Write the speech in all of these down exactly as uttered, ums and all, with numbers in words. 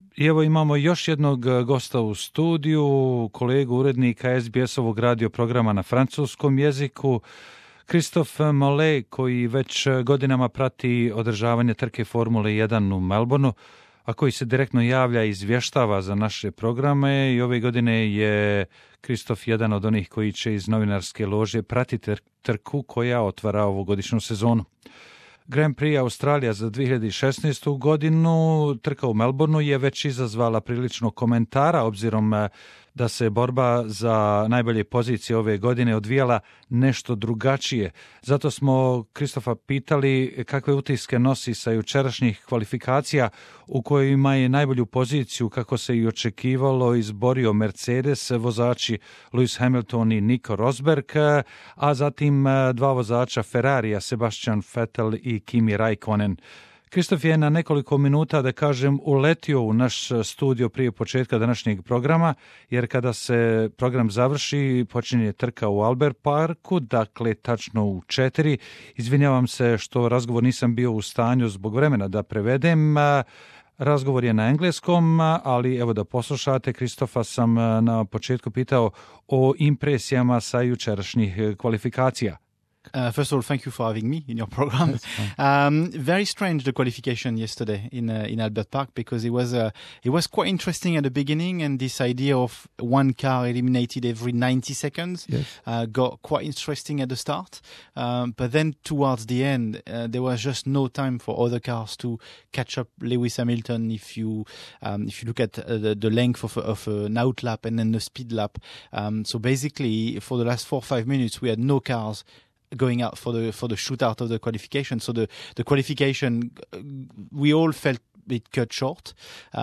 I evo imamo još jednog gosta u studiju, kolegu urednika es be es-ovog radio programa na francuskom jeziku, Christophe Mollet, koji već godinama prati održavanje trke Formule jedan u Melbourneu, a koji se direktno javlja i izvještava za naše programe i ove godine je Kristof jedan od onih koji će iz novinarske lože pratiti trku koja otvara ovogodišnju sezonu. Grand Prix Australija za dvije hiljade šesnaestu. godinu, trka u Melbourneu je već izazvala prilično komentara, obzirom da se borba za najbolje pozicije ove godine odvijala nešto drugačije. Zato smo Kristofa pitali kakve utiske nosi sa jučerašnjih kvalifikacija u kojima je najbolju poziciju, kako se i očekivalo, izborio Mercedes, vozači Lewis Hamilton i Nico Rosberg, a zatim dva vozača Ferrarija, Sebastian Vettel i Kimi Raikkonen. Kristof je na nekoliko minuta, da kažem, uletio u naš studio prije početka današnjeg programa, jer kada se program završi, počinje trka u Albert Parku, dakle tačno u četiri. Izvinjavam se što razgovor nisam bio u stanju zbog vremena da prevedem. Razgovor je na engleskom, ali evo da poslušate. Kristofa sam na početku pitao o impresijama sa jučerašnjih kvalifikacija. Uh, first of all, thank you for having me in your program. Um, very strange the qualification yesterday in uh, in Albert Park, because it was uh, it was quite interesting at the beginning, and this idea of one car eliminated every ninety seconds yes. uh, got quite interesting at the start. Um, but then towards the end, uh, there was just no time for other cars to catch up Lewis Hamilton. If you um, if you look at uh, the, the length of of an out lap and then the speed lap, um, so basically for the last four or five minutes, we had no cars going out for the for the shootout of the qualification. So the the qualification, we all felt it cut short,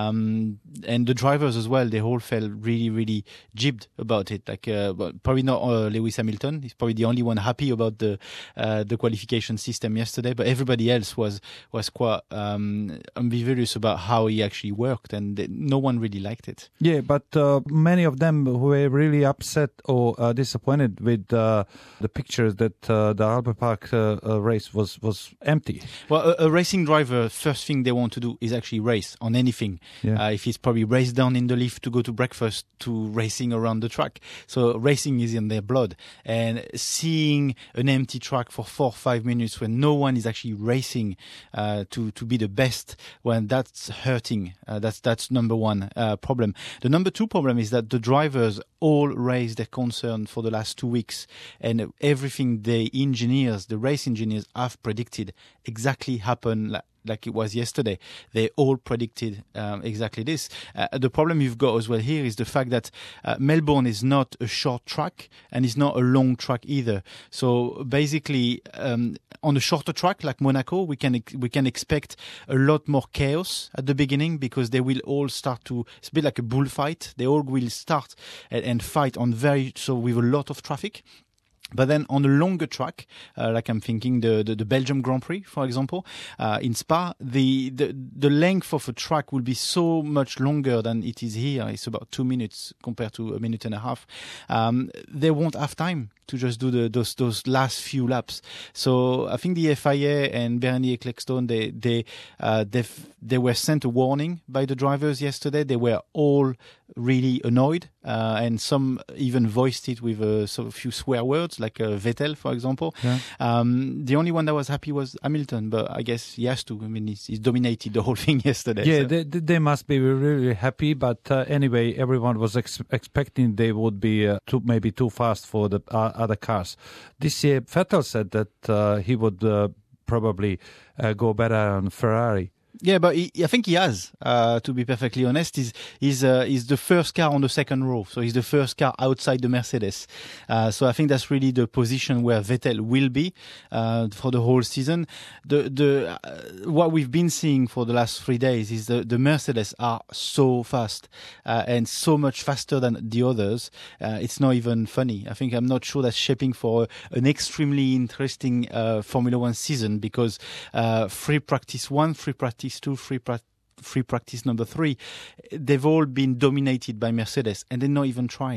um, and the drivers as well. They all felt really really jibbed about it. Like uh, well, probably not uh, Lewis Hamilton. He's probably the only one happy about the uh, the qualification system yesterday. But everybody else was was quite um, ambivalent about how he actually worked, and they, no one really liked it. Yeah, but uh, many of them were really upset or uh, disappointed with uh, the pictures that uh, the Albert Park uh, uh, race was was empty. Well, a, a racing driver, first thing they want to do is actually race on anything. Yeah. Uh, if he's probably raced down in the lift to go to breakfast to racing around the track. So racing is in their blood. And seeing an empty track for four or five minutes when no one is actually racing uh, to, to be the best, when that's hurting. Uh, that's that's number one uh, problem. The number two problem is that the drivers all raised their concern for the last two weeks. And everything the engineers, the race engineers have predicted exactly happened like like it was yesterday. They all predicted um, exactly this. Uh, the problem you've got as well here is the fact that uh, Melbourne is not a short track and is not a long track either. So basically, um, on a shorter track like Monaco, we can we can expect a lot more chaos at the beginning, because they will all start to. It's a bit like a bullfight. They all will start and, and fight on very so with a lot of traffic. But then on a longer track, uh, like I'm thinking the, the, the Belgium Grand Prix, for example, uh, in Spa, the, the, the length of a track will be so much longer than it is here. It's about two minutes compared to a minute and a half. Um, they won't have time to just do the, those, those last few laps. So I think the F I A and Bernie Ecclestone, they, they, uh, they were sent a warning by the drivers yesterday. They were all really annoyed, uh, and some even voiced it with a, so a few swear words, like uh, Vettel, for example. Yeah. Um, the only one that was happy was Hamilton, but I guess he has to. I mean, he's, he's dominated the whole thing yesterday. Yeah, so. they, they must be really happy, but uh, anyway, everyone was ex- expecting they would be uh, too, maybe too fast for the uh, other cars. This year, Vettel said that uh, he would uh, probably uh, go better on Ferrari. Yeah, but he, I think he has, uh, to be perfectly honest. He's, he's, uh, he's the first car on the second row. So he's the first car outside the Mercedes. Uh, so I think that's really the position where Vettel will be, uh, for the whole season. The, the, uh, what we've been seeing for the last three days is the, the Mercedes are so fast, uh, and so much faster than the others. Uh, it's not even funny. I think I'm not sure that's shaping for an extremely interesting, uh, Formula One season, because, uh, free practice one, free practice two, free pra- free practice number three, they've all been dominated by Mercedes, and they're not even trying.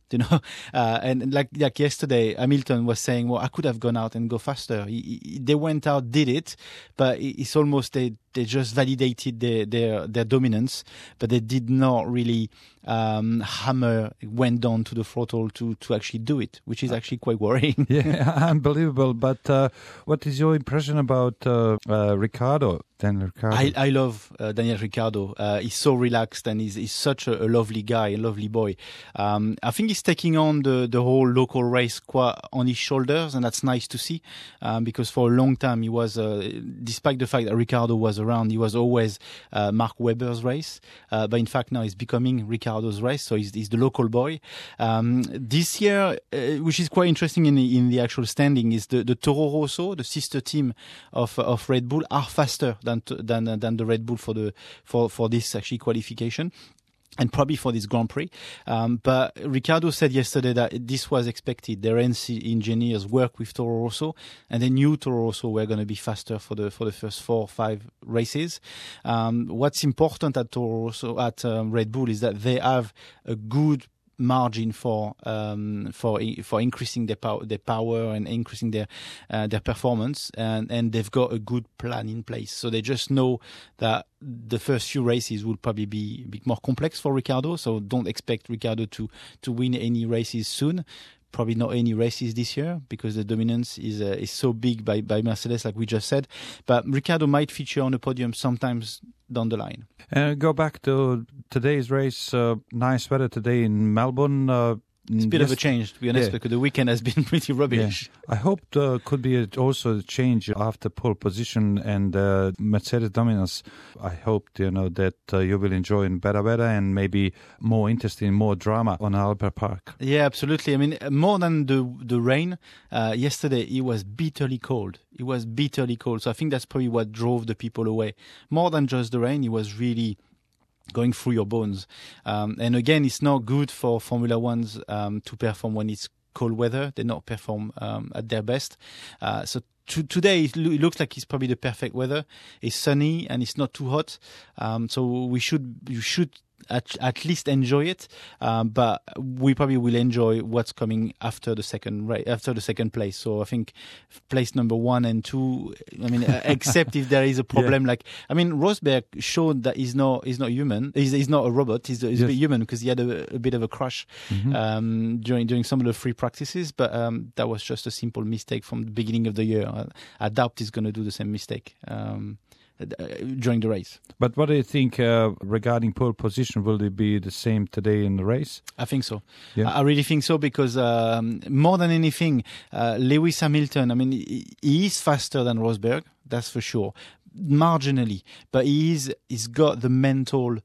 You know, uh, and like like yesterday, Hamilton was saying, "Well, I could have gone out and go faster." He, he, they went out, did it, but it's almost they they just validated their their, their dominance, but they did not really um, hammer, went down to the throttle to to actually do it, which is actually quite worrying. Yeah, unbelievable. But uh, what is your impression about uh, uh, Ricciardo? Daniel Ricciardo. I, I love uh, Daniel Ricciardo. Uh, he's so relaxed and he's, he's such a, a lovely guy, a lovely boy. Um, I think he's taking on the, the whole local race quite on his shoulders, and that's nice to see um, because for a long time he was, uh, despite the fact that Ricciardo was around, he was always uh, Mark Webber's race. Uh, but in fact now he's becoming Ricciardo's race, so he's, he's the local boy. Um, this year, uh, which is quite interesting in the, in the actual standing, is the, the Toro Rosso, the sister team of of Red Bull, are faster than than than the Red Bull for the for for this actually qualification. And probably for this Grand Prix. Um, but Ricciardo said yesterday that this was expected. Their N C engineers work with Toro Rosso, and they knew Toro Rosso were going to be faster for the for the first four or five races. Um, what's important at Toro Rosso, at um, Red Bull, is that they have a good margin for um for for increasing their power their power and increasing their uh, their performance, and and they've got a good plan in place, so they just know that the first few races will probably be a bit more complex for Ricciardo, so don't expect Ricciardo to to win any races soon. Probably not any races this year because the dominance is uh, is so big by, by Mercedes, like we just said. But Ricciardo might feature on the podium sometimes down the line. Uh, go back to today's race. Uh, nice weather today in Melbourne. Uh, It's a bit yes. of a change, to be honest, Yeah. because the weekend has been pretty rubbish. Yeah. I hope there could be a, also a change after pole position and uh, Mercedes dominance. I hope, you know, that uh, you will enjoy in better weather and maybe more interesting, more drama on Albert Park. Yeah, absolutely. I mean, more than the the rain, uh, yesterday it was bitterly cold. It was bitterly cold. So I think that's probably what drove the people away. More than just the rain, it was really going through your bones. Um, and again, it's not good for Formula Ones um, to perform when it's cold weather. They not perform um, at their best. Uh, so to, today, it, lo- it looks like it's probably the perfect weather. It's sunny and it's not too hot. Um, so we should, you should at, at least enjoy it. Um, but we probably will enjoy what's coming after the second ra- after the second place. So I think place number one and two, I mean, uh, except if there is a problem, yeah. like, I mean, Rosberg showed that he's not, he's not human. He's, he's not a robot. He's, he's yes. a bit human because he had a, a bit of a crash, mm-hmm. um, during, during some of the free practices, but, um, that was just a simple mistake from the beginning of the year. I, I doubt he's going to do the same mistake, um, during the race. But what do you think uh, regarding pole position? Will it be the same today in the race? I think so. Yeah. I really think so because um, more than anything, uh, Lewis Hamilton, I mean, he, he is faster than Rosberg, that's for sure, marginally, but he is, he's got the mental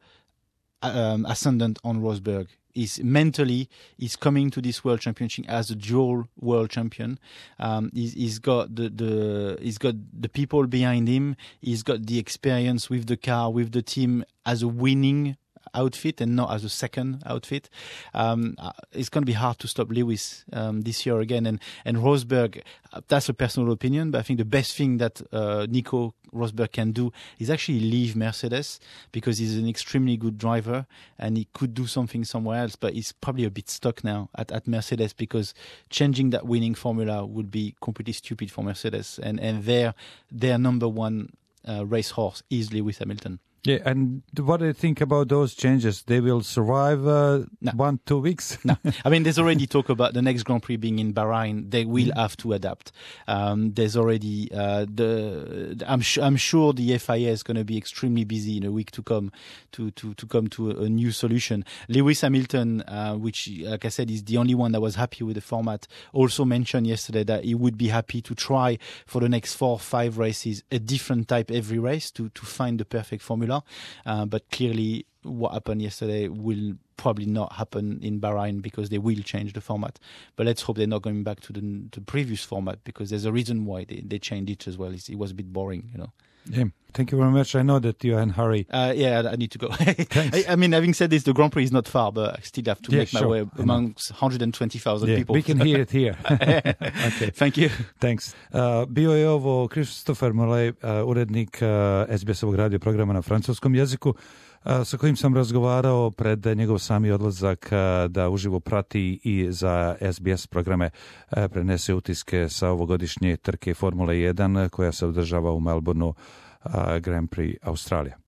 um, ascendant on Rosberg. He's mentally, he's coming to this world championship as a dual world champion. Um, he's, he's got the, the, he's got the people behind him. He's got the experience with the car, with the team as a winning outfit and not as a second outfit. Um, it's going to be hard to stop Lewis um, this year again. And, and Rosberg, that's a personal opinion, but I think the best thing that uh, Nico Rosberg can do is actually leave Mercedes because he's an extremely good driver and he could do something somewhere else, but he's probably a bit stuck now at, at Mercedes because changing that winning formula would be completely stupid for Mercedes. And, and their, their number one uh, racehorse is Lewis Hamilton. Yeah, and what do you think about those changes? They will survive uh, no. one, two weeks? No. I mean, there's already talk about the next Grand Prix being in Bahrain. They will have to adapt. Um, there's already, uh, the, I'm, sh- I'm sure the F I A is going to be extremely busy in a week to come to, to, to come to a, a new solution. Lewis Hamilton, uh, which, like I said, is the only one that was happy with the format, also mentioned yesterday that he would be happy to try for the next four or five races a different type every race to, to find the perfect formula. Uh, but clearly what happened yesterday will probably not happen in Bahrain because they will change the format. But let's hope they're not going back to the, the previous format because there's a reason why they, they changed it as well. It's, it was a bit boring, you know. Yeah. Thank you very much. I know that you are in a hurry. Uh, yeah, I need to go. I, I mean, having said this, the Grand Prix is not far, but I still have to yeah, make my sure. way amongst one hundred twenty thousand yeah, people. We can hear it here. Okay. Thank you. Thanks. Uh, bio je ovo Christopher Mollet, uh, urednik uh, S B S-ovog radio programa na francuskom jeziku, uh, sa kojim sam razgovarao pred njegov sami odlazak uh, da uživo prati i za S B S programe uh, prenese utiske sa ovogodišnje trke Formule jedan koja se održava u Melbourneu, uh, Grand Prix Australija.